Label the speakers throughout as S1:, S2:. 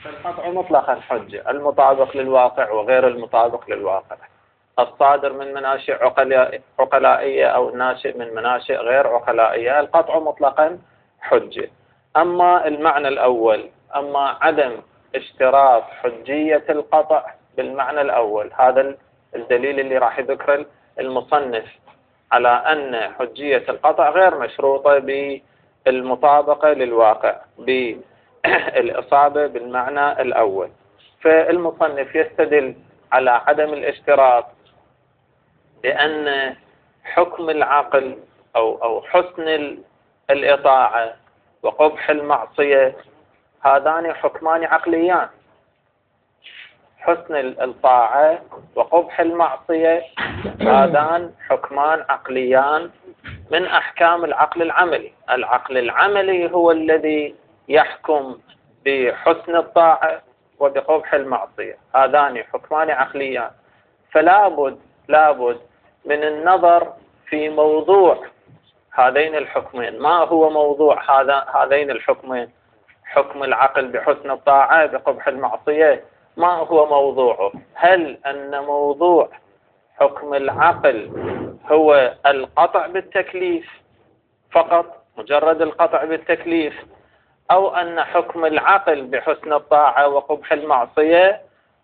S1: القطع مطلقا حجة، المطابق للواقع وغير المطابق للواقع، الصادر من مناشئ عقلائية أو ناشئ من مناشئ غير عقلائية، القطع مطلقا حجة. أما المعنى الأول، أما عدم اشتراط حجية القطع بالمعنى الأول، هذا الدليل اللي راح يذكر المصنف على أن حجية القطع غير مشروطة بالمطابقة للواقع بالإصابة بالمعنى الأول. فالمصنف يستدل على عدم الاشتراط بأن حكم العقل أو حسن الإطاعة وقبح المعصية هذان حكمان عقليان. حسن الطاعة وقبح المعصية هذان حكمان عقليان من أحكام العقل العملي. العقل العملي هو الذي يحكم بحسن الطاعة وبقبح المعصية، هذان حكمان عقليان. لابد من النظر في موضوع هذين الحكمين. ما هو موضوع هذين الحكمين؟ حكم العقل بحسن الطاعة بقبح المعصية، ما هو موضوعه؟ هل أن موضوع حكم العقل هو القطع بالتكليف فقط، مجرد القطع بالتكليف، أو أن حكم العقل بحسن الطاعة وقبح المعصية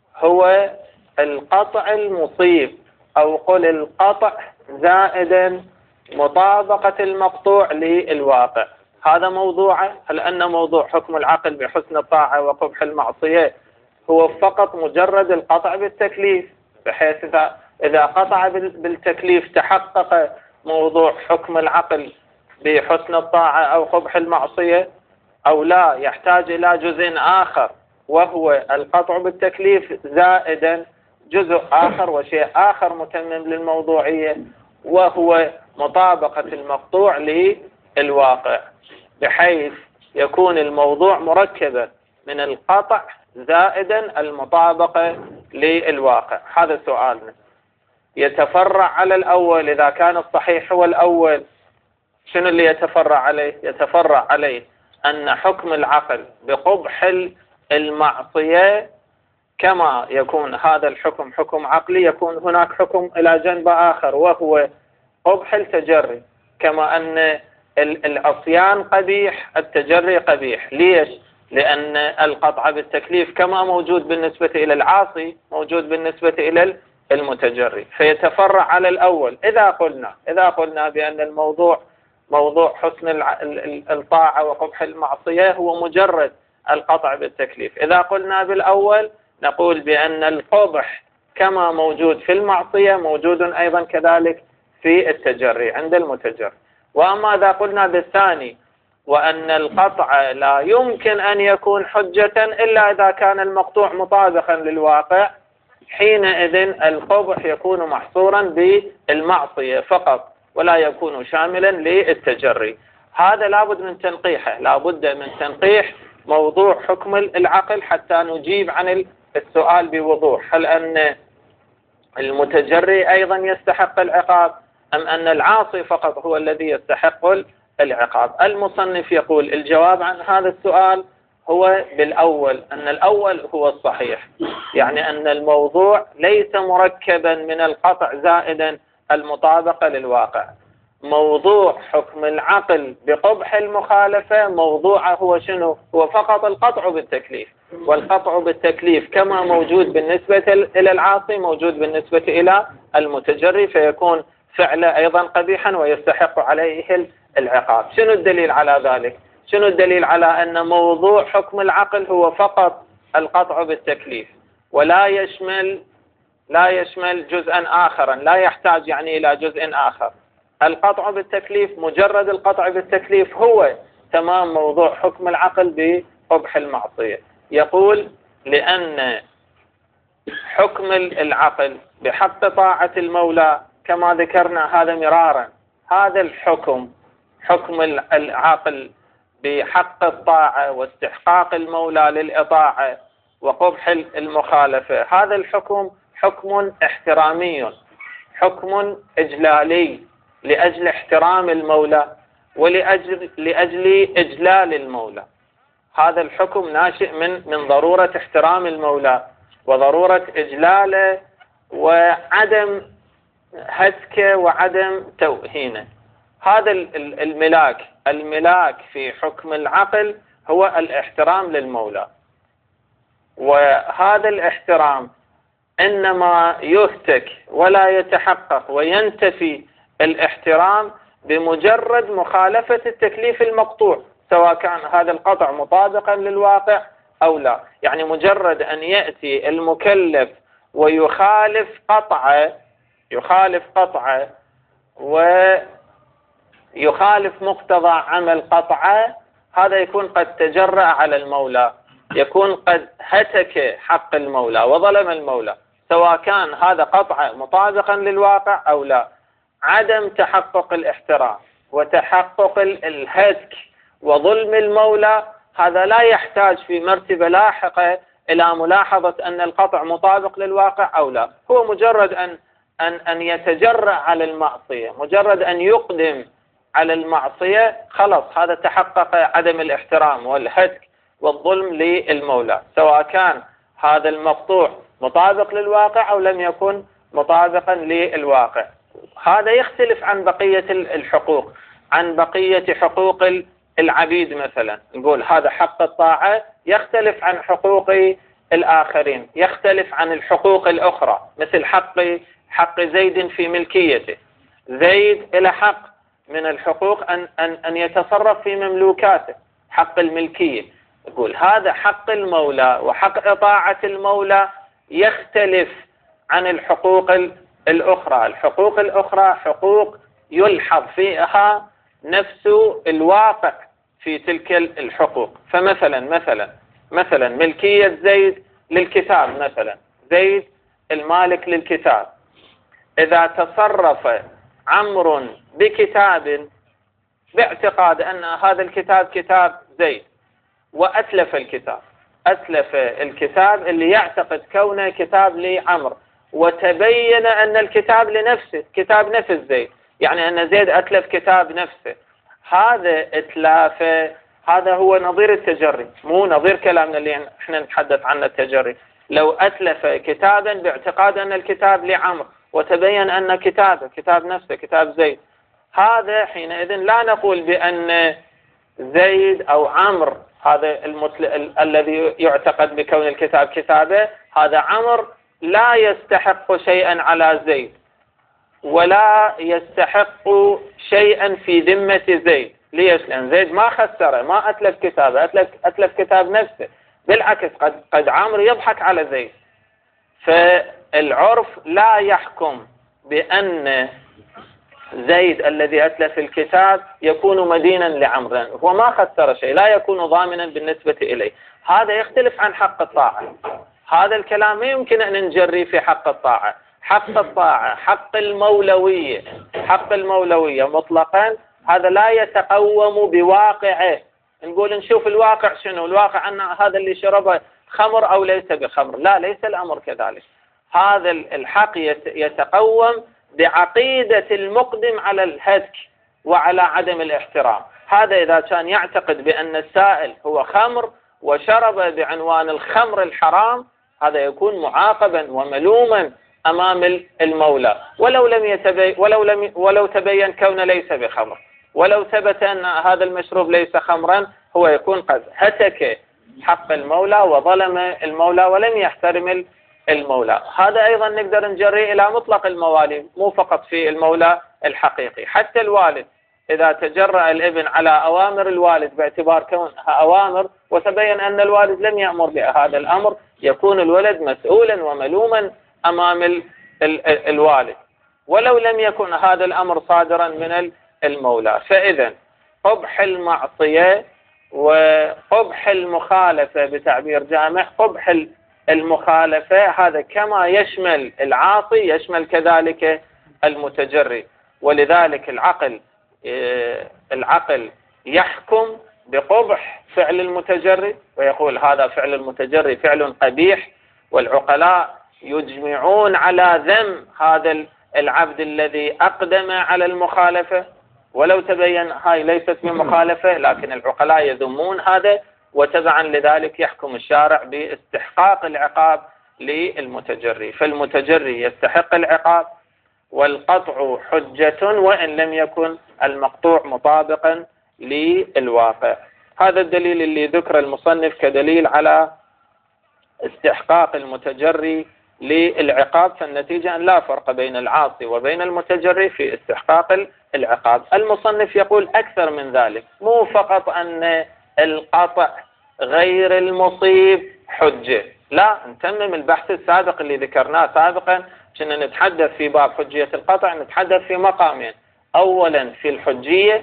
S1: هو القطع المصيب، أو قل القطع زائدا مطابقة المقطوع للواقع؟ هذا موضوعه. هل أن موضوع حكم العقل بحسن الطاعة وقبح المعصية هو فقط مجرد القطع بالتكليف، بحيث إذا قطع بالتكليف تحقق موضوع حكم العقل بحسن الطاعة أو قبح المعصية، أو لا يحتاج إلى جزء آخر وهو القطع بالتكليف زائدا جزء آخر وشيء آخر متمم للموضوعية وهو مطابقة المقطوع للواقع، بحيث يكون الموضوع مركبا من القطع زائدا المطابقة للواقع. هذا سؤالنا. يتفرع على الأول إذا كان الصحيح هو الأول، شنو اللي يتفرع عليه؟ يتفرع عليه أن حكم العقل بقبح المعصية كما يكون هذا الحكم حكم عقلي، يكون هناك حكم إلى جنب آخر وهو قبح التجري. كما أن العصيان قبيح، التجري قبيح. ليش؟ لأن القطع بالتكليف كما موجود بالنسبة إلى العاصي موجود بالنسبة إلى المتجري، فيتفرع على الأول. إذا قلنا بأن الموضوع موضوع حسن الطاعة وقبح المعصية هو مجرد القطع بالتكليف، إذا قلنا بالأول نقول بأن القبح كما موجود في المعصية موجود أيضا كذلك في التجري عند المتجري. وأما إذا قلنا بالثاني وأن القطع لا يمكن أن يكون حجة إلا إذا كان المقطوع مطابقا للواقع، حينئذ القبح يكون محصورا بالمعصية فقط ولا يكون شاملا للتجري. هذا لابد من تنقيحه، لابد من تنقيح موضوع حكم العقل حتى نجيب عن السؤال بوضوح. هل أن المتجري أيضا يستحق العقاب أم أن العاصي فقط هو الذي يستحق العقاب؟ المصنف يقول الجواب عن هذا السؤال هو بالأول، أن الأول هو الصحيح، يعني أن الموضوع ليس مركبا من القطع زائدا المطابقة للواقع. موضوع حكم العقل بقبح المخالفة موضوعه هو شنو؟ هو فقط القطع بالتكليف، والقطع بالتكليف كما موجود بالنسبة إلى العاصي موجود بالنسبة إلى المتجري، فيكون فعله أيضا قبيحا ويستحق عليه العقاب. شنو الدليل على ذلك؟ شنو الدليل على أن موضوع حكم العقل هو فقط القطع بالتكليف ولا يشمل جزءا آخرا، لا يحتاج يعني إلى جزء آخر؟ القطع بالتكليف، مجرد القطع بالتكليف هو تمام موضوع حكم العقل بقبح المعصية. يقول لأن حكم العقل بحق طاعة المولى كما ذكرنا هذا مرارا، هذا الحكم حكم العقل بحق الطاعة واستحقاق المولى للإطاعة وقبح المخالفة، هذا الحكم حكم احترامي، حكم إجلالي لأجل احترام المولى ولأجل إجلال المولى. هذا الحكم ناشئ من ضرورة احترام المولى وضرورة إجلاله وعدم هتكه وعدم توهينه. هذا الملاك في حكم العقل هو الاحترام للمولى، وهذا الاحترام إنما يهتك ولا يتحقق وينتفي الاحترام بمجرد مخالفة التكليف المقطوع، سواء كان هذا القطع مطابقا للواقع أو لا. يعني مجرد أن يأتي المكلف ويخالف قطعه ويخالف مقتضى عمل قطعه، هذا يكون قد تجرأ على المولى، يكون قد هتك حق المولى وظلم المولى، سواء كان هذا قطعه مطابقا للواقع أو لا. عدم تحقق الاحترام وتحقق الهتك وظلم المولى، هذا لا يحتاج في مرتبة لاحقة إلى ملاحظة أن القطع مطابق للواقع أو لا. هو مجرد أن يتجرأ على المعصية، مجرد أن يقدم على المعصية، خلص هذا تحقق عدم الاحترام والهتك والظلم للمولى، سواء كان هذا المقطوع مطابق للواقع أو لم يكن مطابقا للواقع. هذا يختلف عن بقية الحقوق، عن بقية حقوق العبيد. مثلا نقول هذا حق الطاعة يختلف عن حقوق الآخرين، يختلف عن الحقوق الأخرى، مثل حق زيد في ملكيته. زيد له حق من الحقوق أن يتصرف في مملوكاته، حق الملكية. يقول هذا حق المولى وحق إطاعة المولى يختلف عن الحقوق الأخرى. الحقوق الأخرى حقوق يلحظ فيها نفس الواقع في تلك الحقوق. فمثلا ملكية زيد للكتاب، مثلا زيد المالك للكتاب، إذا تصرف عمرو بكتاب باعتقاد أن هذا الكتاب كتاب زيد وأتلف الكتاب اللي يعتقد كونه كتاب لعمرو، وتبين أن الكتاب لنفسه، كتاب نفس زيد، يعني أن زيد أتلف كتاب نفسه، هذا إتلافه هذا هو نظير التجري، مو نظير كلامنا اللي احنا نتحدث عنه التجري. لو أتلف كتابا باعتقاد أن الكتاب لعمرو وتبين أن كتاب نفسه كتاب زيد، هذا حينئذ لا نقول بأن زيد أو عمرو هذا الذي يعتقد بكون الكتاب كتابه، هذا عمرو لا يستحق شيئا على زيد ولا يستحق شيئا في ذمة زيد. ليش؟ لأن زيد ما خسره، ما أتلف كتابه، أتلف كتاب نفسه، بالعكس قد عمرو يضحك على زيد. فالعرف لا يحكم بأن زيد الذي أتلف الكتاب يكون مدينا لعمرو، هو ما خسر شيء، لا يكون ضامنا بالنسبة إليه. هذا يختلف عن حق الطاعة، هذا الكلام ما يمكن أن نجري في حق الطاعة. حق الطاعة حق المولوية مطلقا، هذا لا يتقوم بواقعه. نقول نشوف الواقع شنو، الواقع أن هذا اللي شربه خمر أو ليس بخمر، لا، ليس الأمر كذلك. هذا الحق يتقوم بعقيدة المقدم على الهتك وعلى عدم الاحترام. هذا إذا كان يعتقد بأن السائل هو خمر وشرب بعنوان الخمر الحرام، هذا يكون معاقبا وملوما أمام المولى، ولو تبين كونه ليس بخمر، ولو ثبت أن هذا المشروب ليس خمرا، هو يكون قد هتك حق المولى وظلم المولى ولم يحترم المولى. هذا أيضا نقدر نجري إلى مطلق الموالي، مو فقط في المولى الحقيقي، حتى الوالد إذا تجرأ الابن على أوامر الوالد باعتبار كونها أوامر وتبين أن الوالد لم يأمر بهذا الأمر، يكون الولد مسؤولا وملوما أمام الوالد، ولو لم يكن هذا الأمر صادرا من المولى. فإذا قبح المعصية وقبح المخالفة بتعبير جامع، قبح المخالفة هذا كما يشمل العاصي يشمل كذلك المتجري. ولذلك العقل يحكم بقبح فعل المتجري ويقول هذا فعل المتجري فعل قبيح، والعقلاء يجمعون على ذم هذا العبد الذي أقدم على المخالفة، ولو تبين هاي ليست من مخالفة، لكن العقلاء يذمون هذا وتبعا لذلك يحكم الشارع باستحقاق العقاب للمتجري. فالمتجري يستحق العقاب، والقطع حجة وإن لم يكن المقطوع مطابقا للواقع. هذا الدليل اللي ذكر المصنف كدليل على استحقاق المتجري للعقاب، فالنتيجة أن لا فرق بين العاصي وبين المتجري في استحقاق العقاب. المصنف يقول أكثر من ذلك، مو فقط أن القطع غير المصيب حجة، لا، نتمم البحث السابق اللي ذكرناه سابقا. كنا نتحدث في باب حجية القطع، نتحدث في مقامين: أولا في الحجية،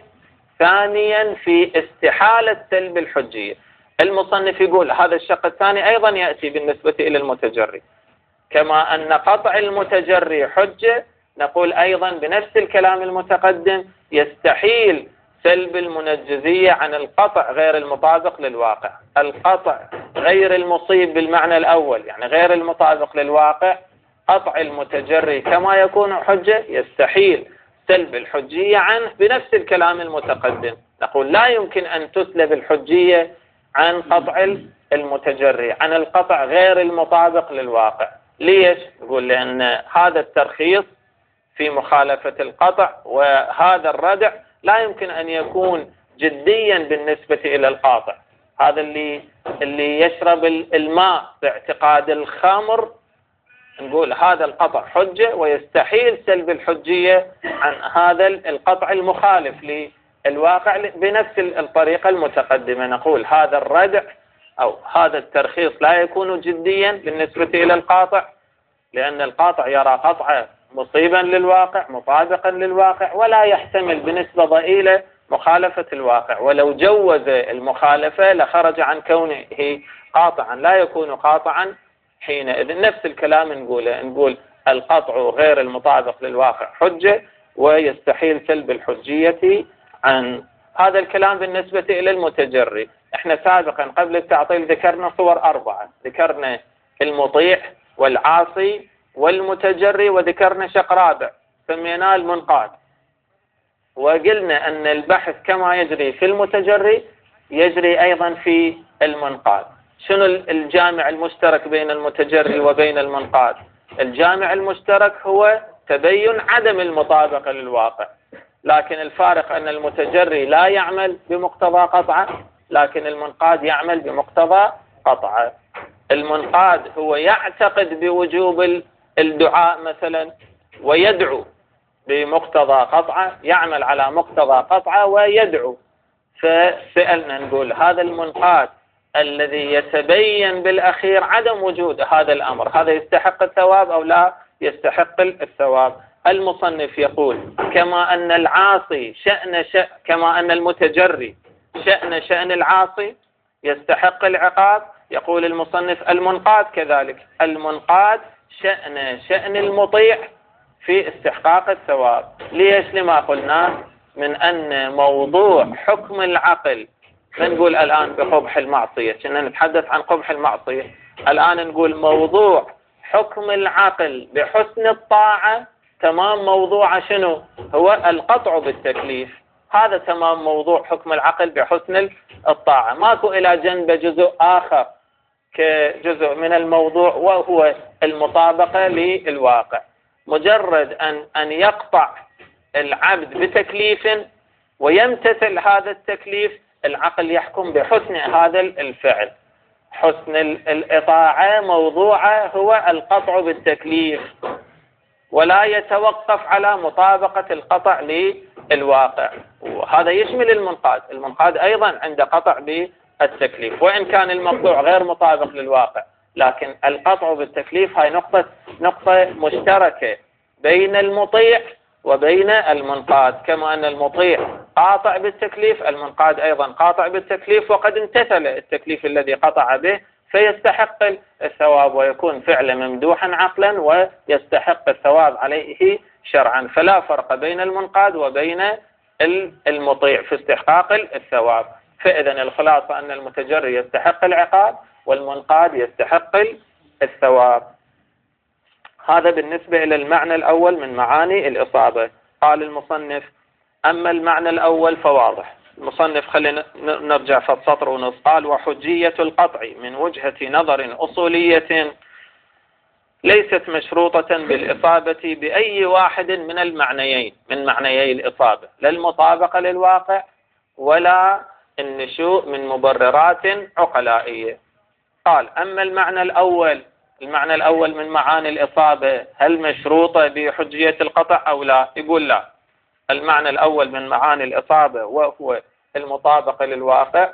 S1: ثانيا في استحالة سلب الحجية. المصنف يقول هذا الشق الثاني أيضا يأتي بالنسبة إلى المتجري، كما أن قطع المتجري حجة، نقول أيضا بنفس الكلام المتقدم يستحيل سلب المنجزية عن القطع غير المطابق للواقع. القطع غير المصيب بالمعنى الأول، يعني غير المطابق للواقع، قطع المتجري كما يكون حجة يستحيل سلب الحجية عنه بنفس الكلام المتقدم. نقول لا يمكن أن تسلب الحجية عن قطع المتجري، عن القطع غير المطابق للواقع. ليش؟ نقول لأن هذا الترخيص في مخالفة القطع وهذا الردع لا يمكن أن يكون جديا بالنسبة إلى القاطع. هذا اللي يشرب الماء باعتقاد الخمر، نقول هذا القطع حجة ويستحيل سلب الحجية عن هذا القطع المخالف للواقع بنفس الطريقة المتقدمة. نقول هذا الردع أو هذا الترخيص لا يكون جديا بالنسبة إلى القاطع، لأن القاطع يرى قطعه مصيبا للواقع مطابقا للواقع، ولا يحتمل بنسبة ضئيلة مخالفة الواقع، ولو جوز المخالفة لخرج عن كونه قاطعا، لا يكون قاطعا حينئذ. نفس الكلام نقول القطع غير المطابق للواقع حجة ويستحيل سلب الحجية عن هذا الكلام بالنسبة إلى المتجري. احنا سابقا قبل التعطيل ذكرنا صور 4، ذكرنا المطيع والعاصي والمتجري، وذكرنا شق رابع سميناه المنقاد، وقلنا أن البحث كما يجري في المتجري يجري أيضا في المنقاد. شنو الجامع المشترك بين المتجري وبين المنقاد؟ الجامع المشترك هو تبين عدم المطابقة للواقع، لكن الفارق أن المتجري لا يعمل بمقتضى قطعه، لكن المنقاد يعمل بمقتضى قطعه. المنقاد هو يعتقد بوجوب الدعاء مثلا ويدعو بمقتضى قطعه، يعمل على مقتضى قطعه ويدعو. فسألنا نقول هذا المنقاد الذي يتبين بالأخير عدم وجود هذا الأمر، هذا يستحق الثواب أو لا يستحق الثواب؟ المصنف يقول كما أن العاصي كما أن المتجري شأن العاصي يستحق العقاب، يقول المصنف المنقاد كذلك، المنقاد شأن المطيع في استحقاق الثواب. ليش؟ لما قلنا من أن موضوع حكم العقل، نقول الآن بقبح المعصية، كنا نتحدث عن قبح المعصية، الآن نقول موضوع حكم العقل بحسن الطاعة تمام موضوع شنو؟ هو القطع بالتكليف. هذا تمام موضوع حكم العقل بحسن الطاعة، ماكو إلى جنب جزء آخر كجزء من الموضوع وهو المطابقة للواقع. مجرد أن يقطع العبد بتكليف ويمتثل هذا التكليف، العقل يحكم بحسن هذا الفعل. حسن الإطاعة موضوعه هو القطع بالتكليف، ولا يتوقف على مطابقة القطع للواقع. وهذا يشمل المنقاد. المنقاد أيضا عند قطع بالتكليف، وإن كان المقطوع غير مطابق للواقع، لكن القطع بالتكليف هاي نقطة مشتركة بين المطيع وبين المنقاد. كما أن المطيع قاطع بالتكليف، المنقاد أيضا قاطع بالتكليف، وقد امتثل التكليف الذي قطع به فيستحق الثواب ويكون فعلا ممدوحا عقلا ويستحق الثواب عليه شرعا. فلا فرق بين المنقاد وبين المطيع في استحقاق الثواب. فإذا الخلاصة أن المتجري يستحق العقاب والمنقاد يستحق الثواب. هذا بالنسبة إلى المعنى الأول من معاني الإصابة. قال المصنف أما المعنى الأول فواضح، المصنف خلينا نرجع في السطر ونص. قال: وحجية القطع من وجهة نظر أصولية ليست مشروطة بالإصابة بأي واحد من المعنيين من معنيي الإصابة، لا المطابقة للواقع ولا النشوء من مبررات عقلائية. قال: أما المعنى الأول من معاني الإصابة هل مشروطة بحجية القطع أو لا؟ يقول لا. المعنى الأول من معاني الإصابة وهو المطابقة للواقع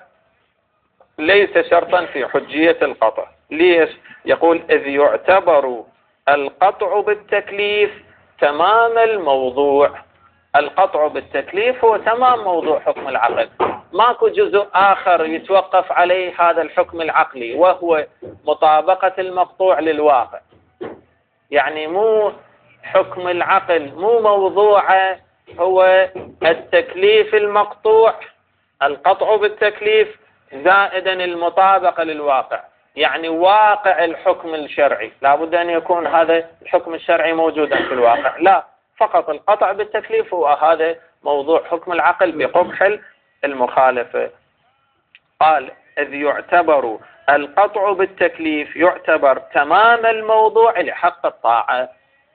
S1: ليس شرطا في حجية القطع. ليش؟ يقول: إذ يعتبر القطع بالتكليف تمام الموضوع. القطع بالتكليف هو تمام موضوع حكم العقل، ماكو جزء آخر يتوقف عليه هذا الحكم العقلي وهو مطابقة المقطوع للواقع. يعني مو حكم العقل مو موضوعه هو التكليف المقطوع، القطع بالتكليف زائدا المطابقة للواقع، يعني واقع الحكم الشرعي لابد أن يكون هذا الحكم الشرعي موجودا في الواقع. لا، فقط القطع بالتكليف هو هذا موضوع حكم العقل بقبح المخالفة. قال: إذ يعتبر القطع بالتكليف يعتبر تمام الموضوع لحق الطاعة،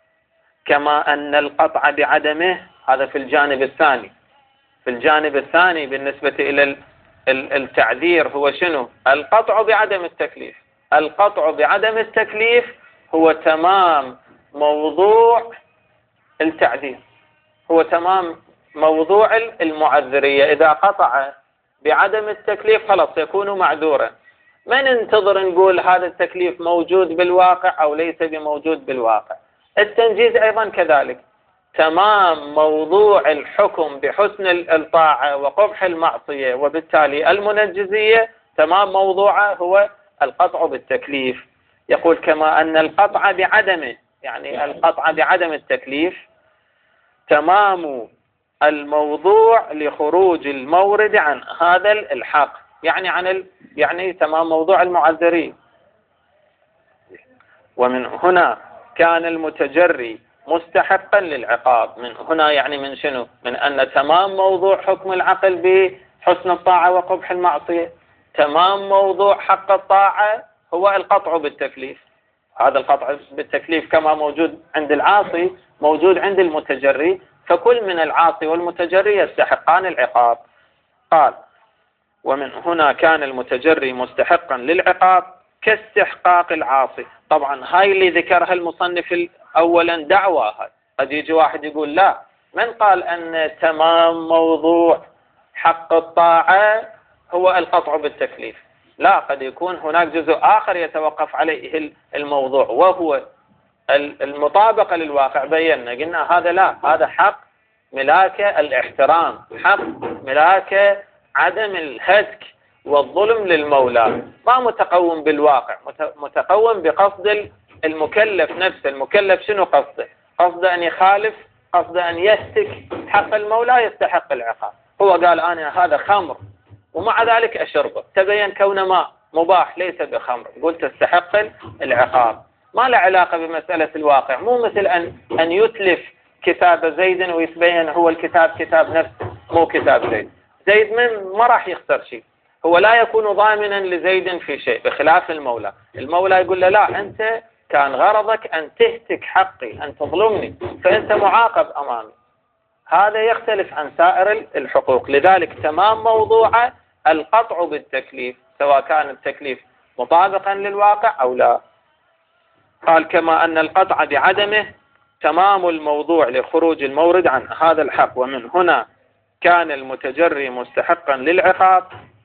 S1: كما أن القطع بعدمه هذا في الجانب الثاني. في الجانب الثاني بالنسبة إلى التعذير هو شنو؟ القطع بعدم التكليف. القطع بعدم التكليف هو تمام موضوع التعذير، هو تمام موضوع المعذرية. إذا قطع بعدم التكليف خلاص يكون معذورا. ما ننتظر نقول هذا التكليف موجود بالواقع أو ليس بموجود بالواقع. التنجيز أيضا كذلك، تمام موضوع الحكم بحسن الطاعة وقبح المعصية وبالتالي المنجزية تمام موضوعه هو القطع بالتكليف. يقول: كما أن القطع بعدمه، يعني القطع بعدم التكليف تمام الموضوع لخروج المورد عن هذا الحق، يعني يعني تمام موضوع المعذرين. ومن هنا كان المتجري مستحقا للعقاب. من هنا يعني من شنو؟ من أن تمام موضوع حكم العقل بحسن الطاعة وقبح المعصية، تمام موضوع حق الطاعة هو القطع بالتكليف. هذا القطع بالتكليف كما موجود عند العاصي موجود عند المتجري، فكل من العاصي والمتجري يستحقان العقاب. قال: ومن هنا كان المتجري مستحقا للعقاب كاستحقاق العاصي. طبعا هاي اللي ذكرها المصنف أولا دعوة. هاي قد يجي واحد يقول: لا، من قال أن تمام موضوع حق الطاعة هو القطع بالتكليف؟ لا، قد يكون هناك جزء آخر يتوقف عليه الموضوع وهو المطابقة للواقع. بينا قلنا هذا لا، هذا حق ملاك الاحترام، حق ملاك عدم الهتك والظلم للمولى، ما متقوم بالواقع، متقوم بقصد المكلف نفسه. المكلف شنو قصده؟ قصده أن يخالف، قصده أن يهتك حق المولى يستحق العقاب. هو قال: أنا هذا خمر ومع ذلك أشربه، تبين كونه ماء مباح ليس بخمر، قلت تستحق العقاب. ما له علاقة بمسألة الواقع، مو مثل أن يتلف كتاب زيد ويتبين هو الكتاب كتاب نفسه مو كتاب زيد. زيد ما راح يخسر شيء، هو لا يكون ضامنا لزيد في شيء، بخلاف المولى. المولى يقول له: لا، أنت كان غرضك أن تهتك حقي، أن تظلمني، فأنت معاقب أمامي. هذا يختلف عن سائر الحقوق. لذلك تمام موضوع القطع بالتكليف سواء كان التكليف مطابقا للواقع أو لا. قال: كما أن القطع بعدمه تمام الموضوع لخروج المورد عن هذا الحق. ومن هنا كان المتجري مستحقا للعقاب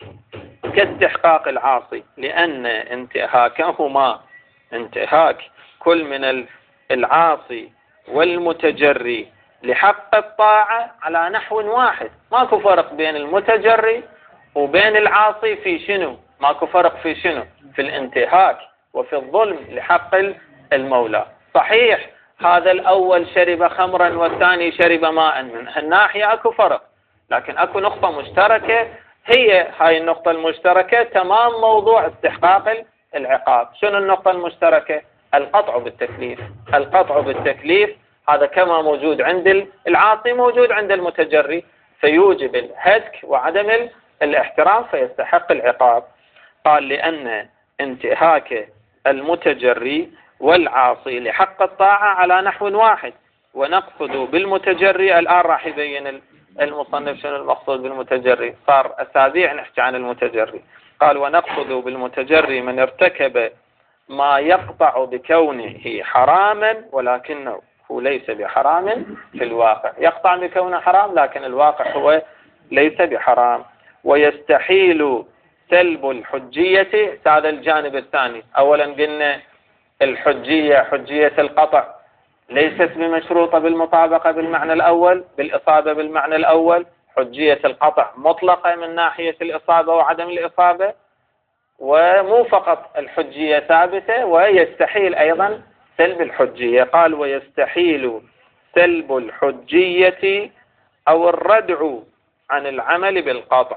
S1: كاستحقاق العاصي، لأن انتهاكهما، انتهاك كل من العاصي والمتجري لحق الطاعة على نحو واحد. ماكو فرق بين المتجري وبين العاصي في شنو؟ ماكو فرق في شنو؟ في الانتهاك وفي الظلم لحق المولى. صحيح هذا الأول شرب خمرا والثاني شرب ماء، من هالناحية أكو فرق، لكن أكو نقطة مشتركة، هي هاي النقطة المشتركة تمام موضوع استحقاق العقاب. شنو النقطة المشتركة؟ القطع بالتكليف. القطع بالتكليف هذا كما موجود عند العاصي موجود عند المتجري، فيوجب الهتك وعدم الاحترام فيستحق العقاب. قال لأن انتهاك المتجري والعاصي لحق الطاعة على نحو واحد، ونقصد بالمتجري، الآن راح يبين المصنف شنو المقصود بالمتجري، صار أسابيع نحكي عن المتجري. قال ونقصد بالمتجري من ارتكب ما يقطع بكونه حراما ولكنه ليس بحرام في الواقع، يقطع بكونه حرام لكن الواقع هو ليس بحرام. ويستحيل سلب الحجية، هذا الجانب الثاني. أولا قلنا الحجية حجية القطع ليست بمشروطة بالمطابقة بالمعنى الأول، بالإصابة بالمعنى الأول. حجية القطع مطلقة من ناحية الإصابة وعدم الإصابة، ومو فقط الحجية ثابتة، ويستحيل أيضا سلب الحجية. قال ويستحيل سلب الحجية أو الردع عن العمل بالقطع.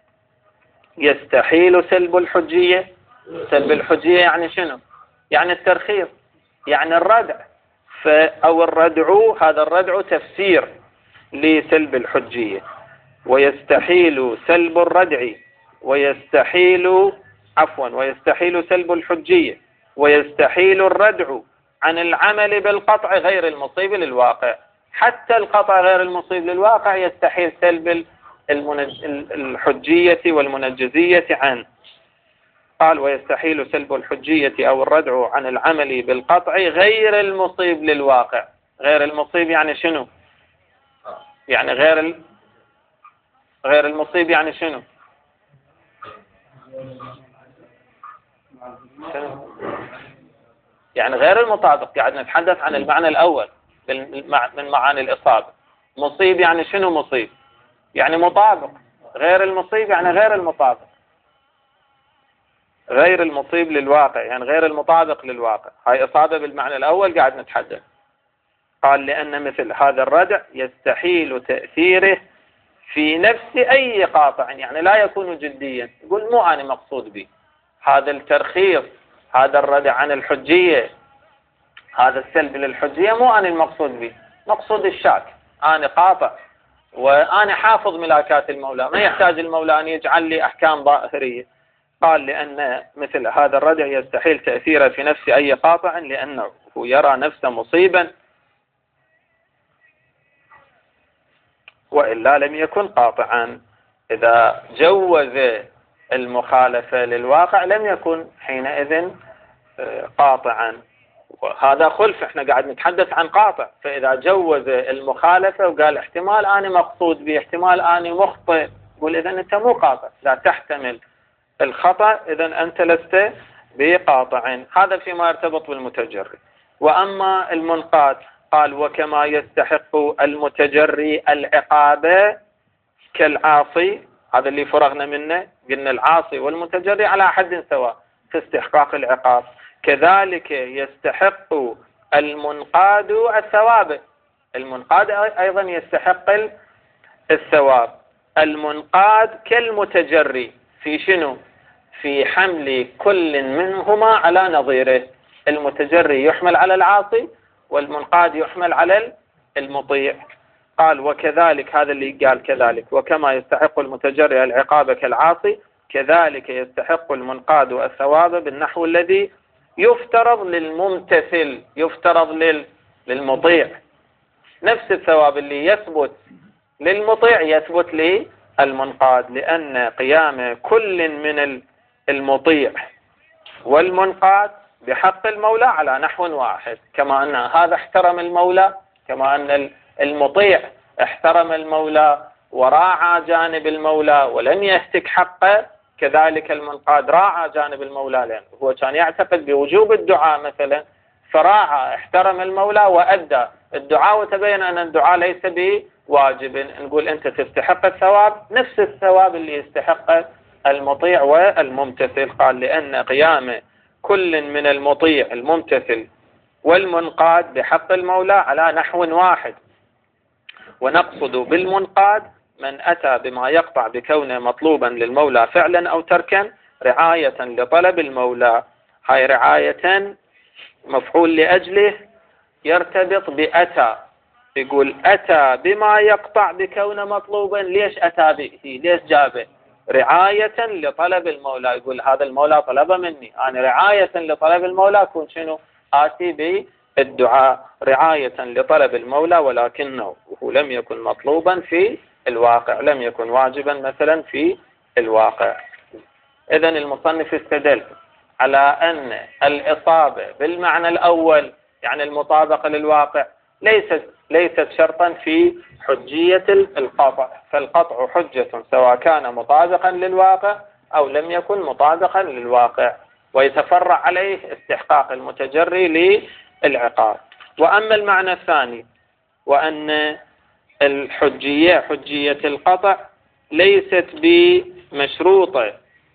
S1: يستحيل سلب الحجية، سلب الحجية يعني شنو؟ يعني الترخيص، يعني الردع. أو الردع، هذا الردع تفسير لسلب الحجية. ويستحيل سلب الردع، ويستحيل سلب الحجية، ويستحيل الردع عن العمل بالقطع غير المصيب للواقع. حتى القطع غير المصيب للواقع يستحيل سلب الحجية والمنجزية عنه. قال ويستحيل سلب الحجية أو الردع عن العمل بالقطع غير المصيب للواقع. غير المصيب يعني شنو؟ يعني غير المصيب يعني شنو؟ يعني غير المطابق. قاعد نتحدث عن المعنى الأول من معاني الإصابة. مصيب يعني شنو؟ مصيب يعني مطابق. غير المصيب يعني غير المطابق، غير المصيب للواقع يعني غير المطابق للواقع. هاي إصابة بالمعنى الأول قاعد نتحدث. قال لأن مثل هذا الردع يستحيل تأثيره في نفس أي قاطع، يعني لا يكون جديا. يقول مو أنا مقصود به هذا الترخيص، هذا الردع عن الحجية، هذا السلب للحجية، مو أنا المقصود به، مقصود الشاك. أنا قاطع وأنا حافظ ملاكات المولى، ما يحتاج المولى أن يجعل لي أحكام ظاهرية. قال لأن مثل هذا الردع يستحيل تأثيره في نفس أي قاطع، لأنه يرى نفسه مصيبا وإلا لم يكن قاطعا. إذا جوز المخالفة للواقع لم يكن حينئذ قاطعا. وهذا خلف، احنا قاعد نتحدث عن قاطع. فإذا جوز المخالفة وقال احتمال أنا مقصود به، احتمال أنا مخطئ، يقول إذن أنت مو قاطع، لا تحتمل الخطأ، إذن أنت لست بقاطع. هذا فيما يرتبط بالمتجري. وأما المنقاد قال وكما يستحق المتجري العقاب كالعاصي، هذا اللي فرغنا منه، قلنا العاصي والمتجري على حد سواء في استحقاق العقاب، كذلك يستحق المنقاد الثواب. المنقاد أيضا يستحق الثواب. المنقاد كالمتجري في شنو؟ في حمل كل منهما على نظيره. المتجري يحمل على العاصي والمنقاد يحمل على المطيع. قال وكذلك، هذا اللي قال كذلك، وكما يستحق المتجري العقاب كالعاصي كذلك يستحق المنقاد الثواب بالنحو الذي يفترض للممتثل، يفترض للمطيع. نفس الثواب اللي يثبت للمطيع يثبت للمنقاد، لأن قيام كل من المطيع والمنقاد بحق المولى على نحو واحد. كما أن هذا احترم المولى، كما أن المطيع احترم المولى وراعى جانب المولى ولم يهتك حقه، كذلك المنقاد راعى جانب المولى، لأنه هو كان يعتقد بوجوب الدعاء مثلا، فراعى احترم المولى وأدى الدعاء، وتبين أن الدعاء ليس بواجب. نقول أنت تستحق الثواب نفس الثواب اللي يستحق المطيع والممتثل. قال لأن قيام كل من المطيع الممتثل والمنقاد بحق المولى على نحو واحد. ونقصد بالمنقاد من أتى بما يقطع بكونه مطلوبا للمولى فعلا أو تركا رعاية لطلب المولى. هاي رعاية مفعول لأجله يرتبط بأتى، يقول أتى بما يقطع بكون مطلوبا. ليش أتى به؟ ليش جابه؟ رعاية لطلب المولى. يقول هذا المولى طلب مني، أنا رعاية لطلب المولى أكون شنو؟ آتي بالدعاء رعاية لطلب المولى، ولكنه لم يكن مطلوبا في الواقع، لم يكن واجبا مثلا في الواقع. إذن المصنف استدل على أن الإصابة بالمعنى الأول يعني المطابقة للواقع ليست شرطا في حجية القطع، فالقطع حجة سواء كان مطابقا للواقع أو لم يكن مطابقا للواقع، ويتفرع عليه استحقاق المتجري للعقاب. وأما المعنى الثاني وأن الحجية حجية القطع ليست بمشروطة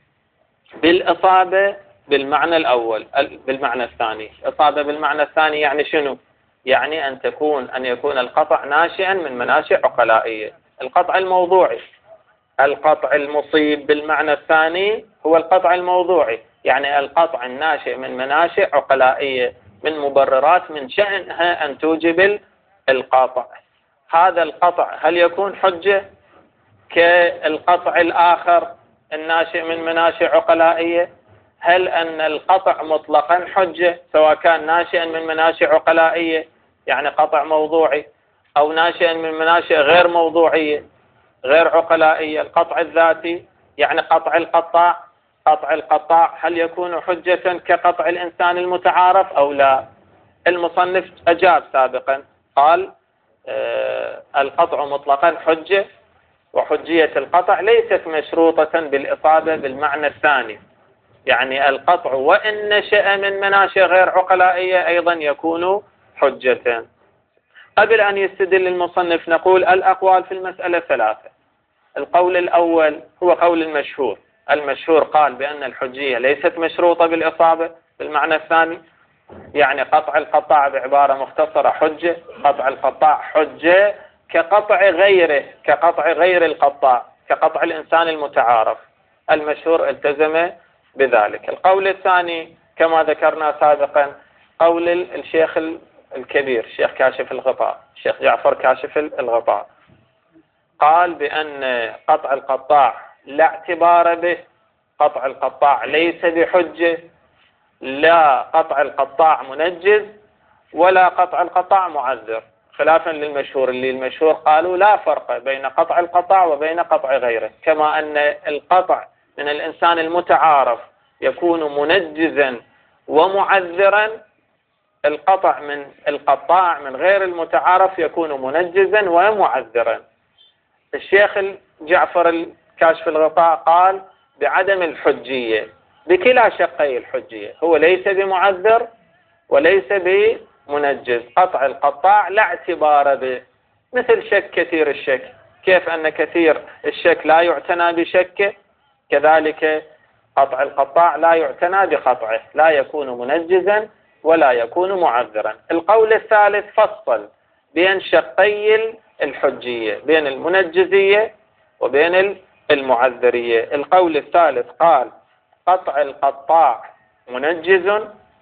S1: بالإصابة بالمعنى الأول بالمعنى الثاني. إصابة بالمعنى الثاني يعني شنو؟ يعني أن يكون القطع ناشئا من مناشئ عقلائية. القطع الموضوعي، القطع المصيب بالمعنى الثاني هو القطع الموضوعي، يعني القطع الناشئ من مناشئ عقلائية، من مبررات من شأنها أن توجب القطع. هذا القطع هل يكون حجة كالقطع الآخر الناشئ من مناشئ عقلائية؟ هل أن القطع مطلقا حجة سواء كان ناشئا من مناشئ عقلائية يعني قطع موضوعي، أو ناشئا من مناشئ غير موضوعية غير عقلائية، القطع الذاتي يعني قطع القطاع. قطع القطاع هل يكون حجة كقطع الإنسان المتعارف أو لا؟ المصنف أجاب سابقا قال القطع مطلقا حجة، وحجية القطع ليست مشروطة بالإصابة بالمعنى الثاني، يعني القطع وإن نشأ من مناشئ غير عقلائية أيضا يكون حجة. قبل أن يستدل المصنف نقول الأقوال في المسألة ثلاثة. القول الأول هو قول المشهور. المشهور قال بأن الحجية ليست مشروطة بالإصابة بالمعنى الثاني، يعني قطع القطاع بعبارة مختصرة حجة، قطع القطاع حجة كقطع غيره، كقطع غير القطاع، كقطع الإنسان المتعارف. المشهور التزم بذلك. القول الثاني كما ذكرنا سابقا قول الشيخ الكبير الشيخ كاشف الغطاء، الشيخ جعفر كاشف الغطاء، قال بأن قطع القطاع لا اعتبار به، قطع القطاع ليس بحجة، لا قطع القطاع منجز ولا قطع القطاع معذر، خلافا للمشهور اللي المشهور قالوا لا فرق بين قطع القطاع وبين قطع غيره. كما أن القطع من الإنسان المتعارف يكون منجزا ومعذرا، القطع من القطاع من غير المتعارف يكون منجزا ومعذرا. الشيخ جعفر الكاشف الغطاء قال بعدم الحجية بكلا شقي الحجية، هو ليس بمعذر وليس بمنجز. قطع القطاع لا اعتبار به، مثل شك كثير الشك، كيف أن كثير الشك لا يعتنى بشكه، كذلك قطع القطاع لا يعتنى بقطعه، لا يكون منجزا ولا يكون معذرا. القول الثالث فصل بين شقي الحجية، بين المنجزية وبين المعذرية. القول الثالث قال قطع القطاع منجز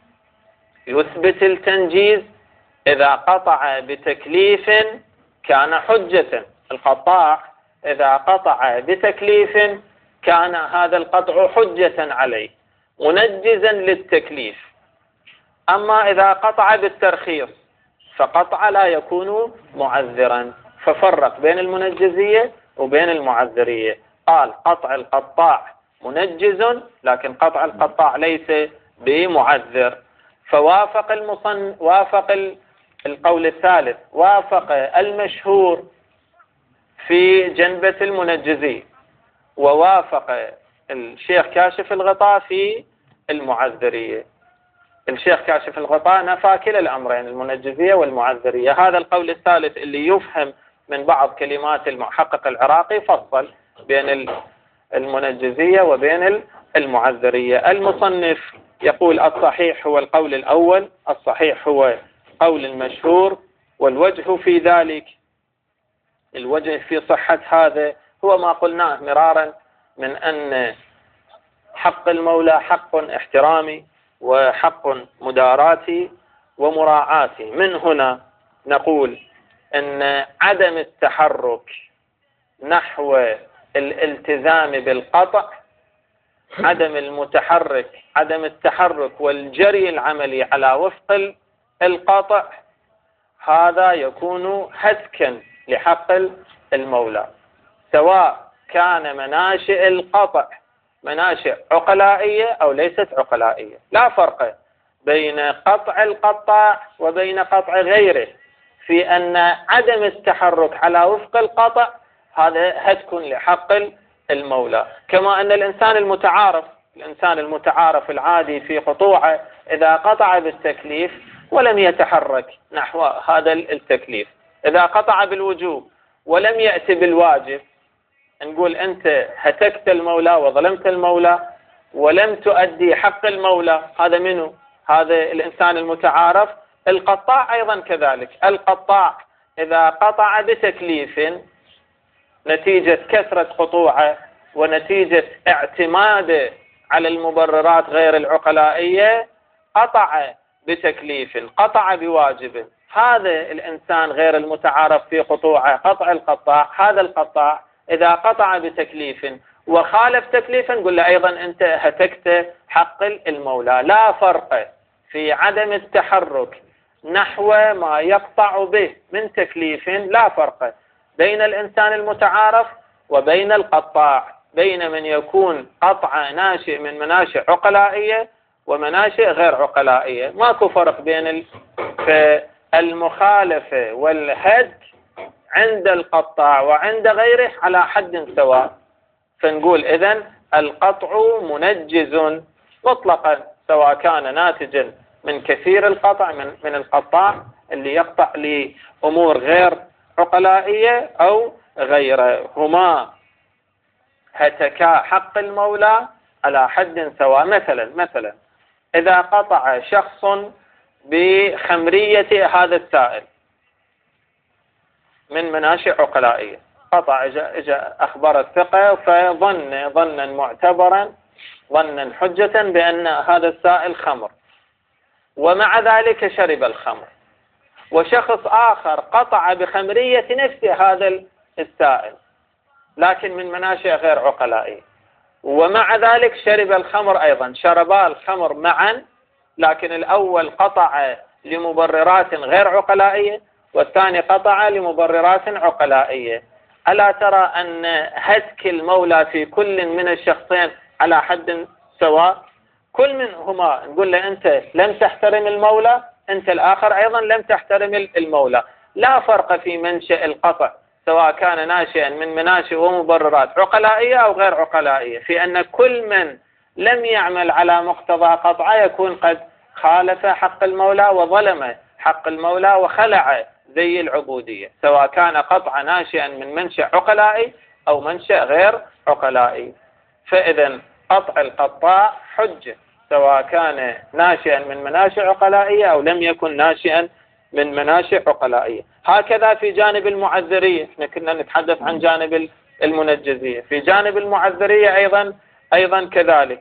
S1: يثبت التنجيز إذا قطع بتكليف كان حجة. القطاع إذا قطع بتكليف كان هذا القطع حجة عليه منجزا للتكليف. أما إذا قطع بالترخيص فقطع لا يكون معذرا، ففرق بين المنجزية وبين المعذرية. قال قطع القطاع منجز لكن قطع القطاع ليس بمعذر، فوافق وافق القول الثالث، وافق المشهور في جنبة المنجزية، ووافق الشيخ كاشف الغطاء في المعذرية. الشيخ كاشف الغطاء نفى كلا الأمرين المنجزية والمعذرية. هذا القول الثالث اللي يفهم من بعض كلمات المحقق العراقي فصل بين المنجزية وبين المعذرية. المصنف يقول الصحيح هو القول الأول، الصحيح هو قول المشهور، والوجه في ذلك، الوجه في صحة هذا هو ما قلناه مرارا من أن حق المولى حق احترامي وحق مداراتي ومراعاتي. من هنا نقول أن عدم التحرك نحو الالتزام بالقطع، عدم التحرك والجري العملي على وفق القطع، هذا يكون هتكا لحق المولى، سواء كان مناشئ القطع مناشئ عقلائية أو ليست عقلائية. لا فرق بين قطع القطاع وبين قطع غيره في أن عدم التحرك على وفق القطع هذا هتك لحق المولى. كما أن الإنسان المتعارف العادي في قطوعه إذا قطع بالتكليف ولم يتحرك نحو هذا التكليف، إذا قطع بالوجوب ولم يأتي بالواجب، نقول أنت هتكت المولى وظلمت المولى ولم تؤدي حق المولى. هذا منه؟ هذا الإنسان المتعارف. القطاع أيضا كذلك، القطاع إذا قطع بتكليف نتيجة كثرة قطوعه ونتيجة اعتماده على المبررات غير العقلائية، قطع بتكليف، قطع بواجب، هذا الإنسان غير المتعارف في قطوعه قطع القطاع، هذا القطاع إذا قطع بتكليف وخالف تكليفا نقول له أيضا أنت هتكت حق المولى. لا فرق في عدم التحرك نحو ما يقطع به من تكليف، لا فرق بين الإنسان المتعارف وبين القطاع، بين من يكون قطع ناشئ من مناشئ عقلائية ومناشئ غير عقلائية. ماكو فرق بين المخالفة والهد عند القطاع وعند غيره على حد سواء. فنقول إذن القطع منجز مطلقا، سواء كان ناتجا من كثير القطع من القطاع اللي يقطع لأمور غير عقلائية أو غيره، هما هتكا حق المولى على حد سواء. مثلا إذا قطع شخص بخمرية هذا السائل من مناشئ عقلائية، قطع إجا أخبار الثقة فظن ظنا معتبرا ظنا حجة بأن هذا السائل خمر، ومع ذلك شرب الخمر. وشخص آخر قطع بخمرية نفس هذا السائل لكن من مناشئ غير عقلائية، ومع ذلك شرب الخمر أيضا، شربا الخمر معا، لكن الأول قطع لمبررات غير عقلائية والثاني قطع لمبررات عقلائية. ألا ترى أن هتك المولى في كل من الشخصين على حد سواء؟ كل منهما نقول له أنت لم تحترم المولى، أنت الآخر أيضا لم تحترم المولى. لا فرق في منشأ القطع سواء كان ناشئا من مناشئ ومبررات عقلائية أو غير عقلائية، في أن كل من لم يعمل على مقتضى قطعه يكون قد خالف حق المولى وظلم حق المولى وخلع زي العبودية، سواء كان قطع ناشئا من منشأ عقلائي أو منشأ غير عقلائي. فإذا قطع القطاع حجة سواء كان ناشئا من مناشئ عقلائية أو لم يكن ناشئا من مناشئ عقلائية. هكذا في جانب المعذرية، احنا كنا نتحدث عن جانب المنجزية، في جانب المعذرية أيضا كذلك،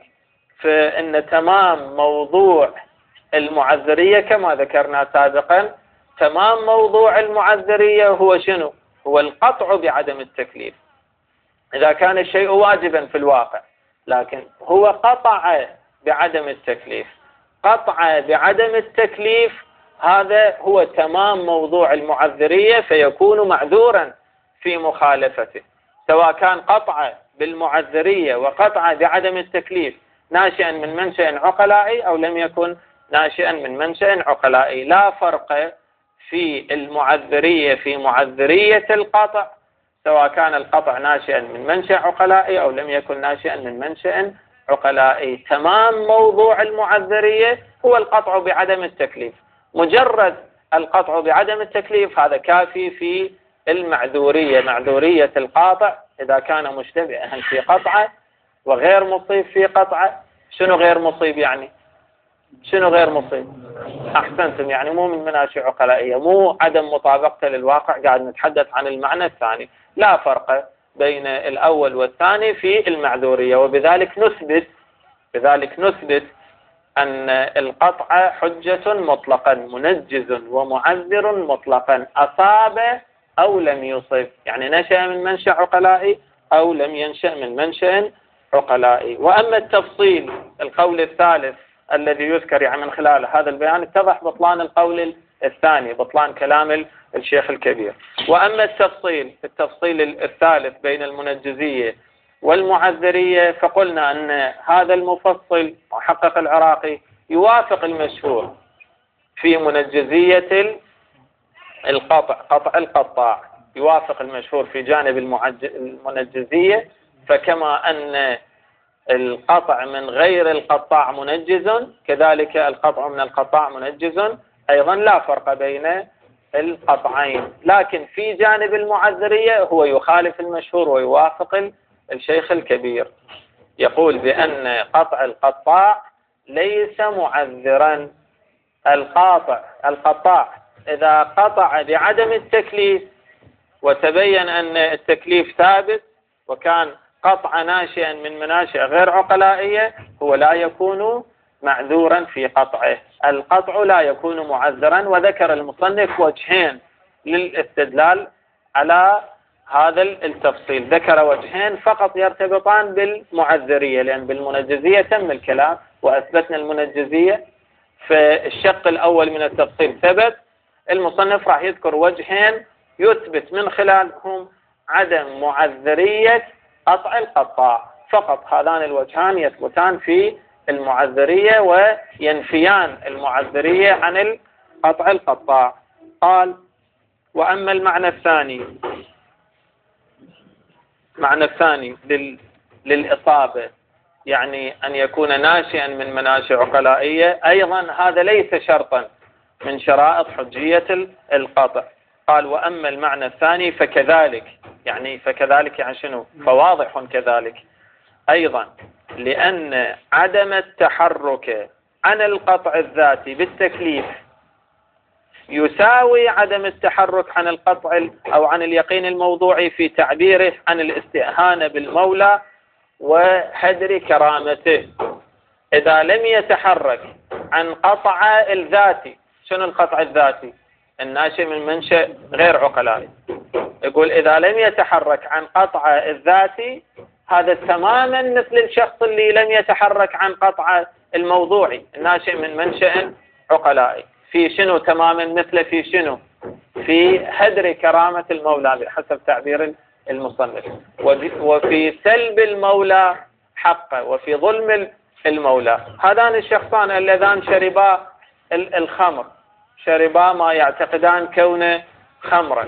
S1: فإن تمام موضوع المعذرية كما ذكرنا سابقا، تمام موضوع المعذرية هو شنو؟ هو القطع بعدم التكليف. إذا كان الشيء واجبا في الواقع لكن هو قطع بعدم التكليف، قطع بعدم التكليف، هذا هو تمام موضوع المعذرية، فيكون معذورا في مخالفته، سواء كان قطع بالمعذرية وقطع بعدم التكليف ناشئا من منشأ عقلائي أو لم يكن ناشئا من منشأ عقلائي. لا فرق في المعذرية في معذرية القطع، سواء كان القطع ناشئا من منشأ عقلائي أو لم يكن ناشئا من منشأ عقلائي. تمام موضوع المعذرية هو القطع بعدم التكليف، مجرد القطع بعدم التكليف هذا كافي في المعذورية، معذورية القاطع إذا كان مشتبها في قطعه وغير مصيب في قطعه. شنو غير مصيب يعني؟ شنو غير مصيب؟ أحسنتم، يعني مو من مناشئ عقلائية، مو عدم مطابقته للواقع، قاعد نتحدث عن المعنى الثاني. لا فرق بين الأول والثاني في المعذورية، وبذلك نثبت أن القطع حجة مطلقا، منجز ومعذر مطلقا، أصاب أو لم يصب، يعني نشأ من منشأ عقلائي أو لم ينشأ من منشأ عقلائي. وأما التفصيل، القول الثالث الذي يذكر يعني من خلال هذا البيان اتضح بطلان القول الثاني، بطلان كلام الشيخ الكبير. وأما التفصيل الثالث بين المنجزية والمعذرية، فقلنا أن هذا المفصل محقق العراقي يوافق المشهور في منجزية قطع القطاع، يوافق المشهور في جانب المنجزية. فكما أن القطع من غير القطاع منجز، كذلك القطع من القطاع منجز أيضا، لا فرق بين القطعين. لكن في جانب المعذرية هو يخالف المشهور ويوافق الشيخ الكبير، يقول بأن قطع القطاع ليس معذرا. القطاع إذا قطع بعدم التكليف وتبين أن التكليف ثابت وكان قطع ناشئا من مناشئ غير عقلائية، هو لا يكون معذورا في قطعه. القطع لا يكون معذرا. وذكر المصنف وجهين للاستدلال على هذا التفصيل، ذكر وجهين فقط يرتبطان بالمعذرية، لأن بالمنجزية تم الكلام وأثبتنا المنجزية، فالشق الأول من التفصيل ثبت. المصنف راح يذكر وجهين يثبت من خلالهم عدم معذرية قطع القطاع فقط. هذان الوجهان يثبتان في المعذرية وينفيان المعذرية عن قطع القطاع. قال: وأما المعنى الثاني للإصابة، يعني أن يكون ناشئا من مناشئ عقلائية، أيضا هذا ليس شرطا من شرائط حجية القطع. قال: وأما المعنى الثاني فكذلك يعني شنو؟ فواضح كذلك أيضا، لأن عدم التحرك عن القطع الذاتي بالتكليف يساوي عدم التحرك عن القطع أو عن اليقين الموضوعي في تعبيره عن الاستئهانة بالمولى وهدر كرامته. إذا لم يتحرك عن قطع الذاتي، شنو القطع الذاتي؟ الناشئ من منشأ غير عقلائي. يقول إذا لم يتحرك عن قطع الذاتي، هذا تماما مثل الشخص اللي لم يتحرك عن قطع الموضوعي الناشئ من منشأ عقلائي. في شنو تماما مثله؟ في شنو؟ في هدر كرامة المولى بحسب تعبير المصنف، وفي سلب المولى حقه، وفي ظلم المولى. هذان الشخصان اللذان شربا الخمر، شربا ما يعتقدان كونه خمرا،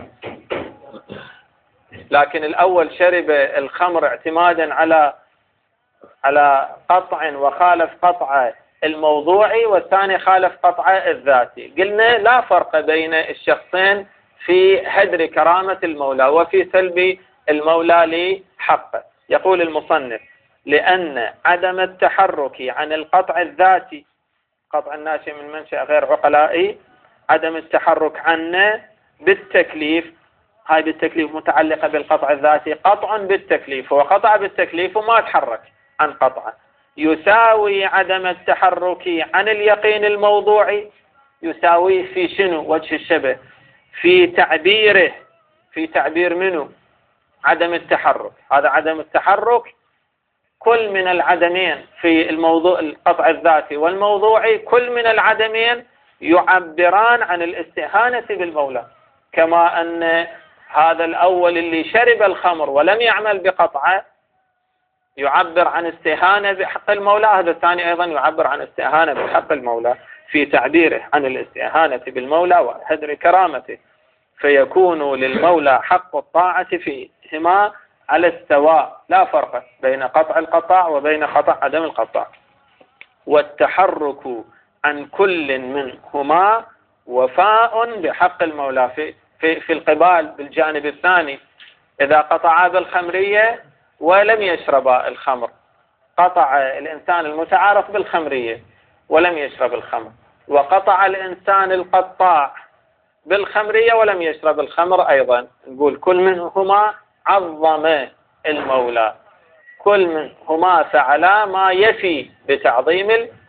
S1: لكن الأول شرب الخمر اعتمادا على قطع وخالف قطع الموضوعي، والثاني خالف قطع الذاتي. قلنا لا فرق بين الشخصين في هدر كرامة المولى وفي سلب المولى لحقه. يقول المصنف: لأن عدم التحرك عن القطع الذاتي، قطع الناشئ من منشأ غير عقلائي، عدم التحرك عنه بالتكليف، هاي بالتكليف متعلقة بالقطع الذاتي، قطع بالتكليف، هو قطع بالتكليف وما تحرك عن قطعه، يساوي عدم التحرك عن اليقين الموضوعي. يساوي في شنو؟ وجه الشبه في تعبيره، في تعبير منه؟ عدم التحرك. هذا عدم التحرك كل من العدمين في الموضوع القطع الذاتي والموضوعي، كل من العدمين يعبران عن الاستهانة بالمولى، كما أن هذا الأول اللي شرب الخمر ولم يعمل بقطعه يعبر عن استهانة بحق المولى، هذا الثاني أيضا يعبر عن استهانة بحق المولى في تعبيره عن الاستهانة بالمولى وهدر كرامته، فيكون للمولى حق الطاعة فيهما على السواء، لا فرق بين قطع القطاع وبين قطع عدم القطاع. والتحرك عن كل منهما وفاء بحق المولى في القبال بالجانب الثاني. إذا قطعا بالخمرية ولم يشربا الخمر، قطع الإنسان المتعارف بالخمرية ولم يشرب الخمر، وقطع الإنسان القطاع بالخمرية ولم يشرب الخمر أيضا، نقول كل منهما عظم المولى، كل منهما فعلا ما يفي بتعظيم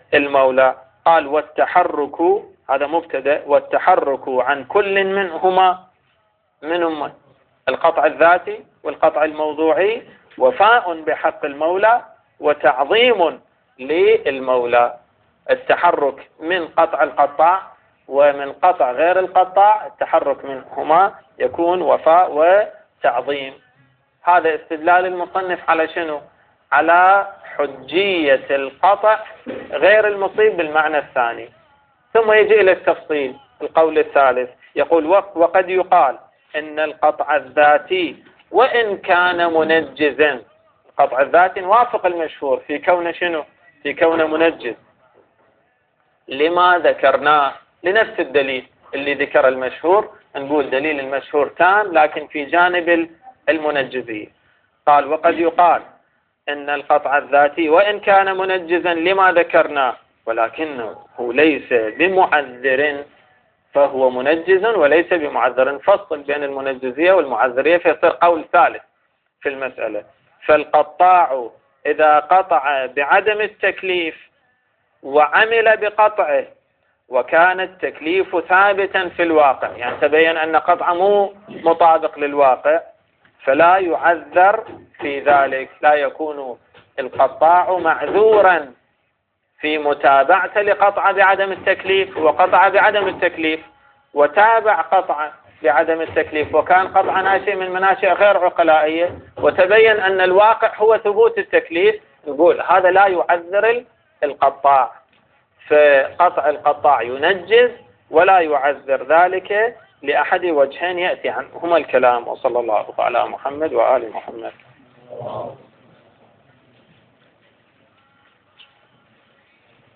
S1: المولى. قال والتحرك، هذا مبتدأ، والتحرك عن كل منهما، من القطع الذاتي والقطع الموضوعي، وفاء بحق المولى وتعظيم للمولى. التحرك من قطع القطاع ومن قطع غير القطاع، التحرك منهما يكون وفاء وتعظيم. هذا استدلال المصنف على شنو؟ على حجية القطع غير المصيب بالمعنى الثاني. ثم يجي إلى التفصيل. القول الثالث يقول وقد يقال إن القطع الذاتي وإن كان منجزا، القطع الذاتي نوافق المشهور في كونه شنو؟ في كونه منجز. لما ذكرناه؟ لنفس الدليل اللي ذكر المشهور، نقول دليل المشهور تام لكن في جانب المنجزية. قال وقد يقال إن القطع الذاتي وإن كان منجزا لما ذكرناه ولكنه ليس بمعذر، فهو منجز وليس بمعذر. فصل بين المنجزية والمعذرية فيصير قول ثالث في المسألة. فالقطاع إذا قطع بعدم التكليف وعمل بقطعه وكان التكليف ثابتا في الواقع، يعني تبين أن قطعه مو مطابق للواقع، فلا يعذر في ذلك، لا يكون القطاع معذورا في متابعته لقطع بعدم التكليف، وقطع بعدم التكليف وتابع قطع بعدم التكليف، وكان قطع ناشئ من مناشئ غير عقلائية، وتبين أن الواقع هو ثبوت التكليف، نقول هذا لا يعذر القطاع. فقطع القطاع ينجز ولا يعذر ذلك لأحد وجهين يأتي عنهما الكلام. وصلى الله على محمد وآل محمد.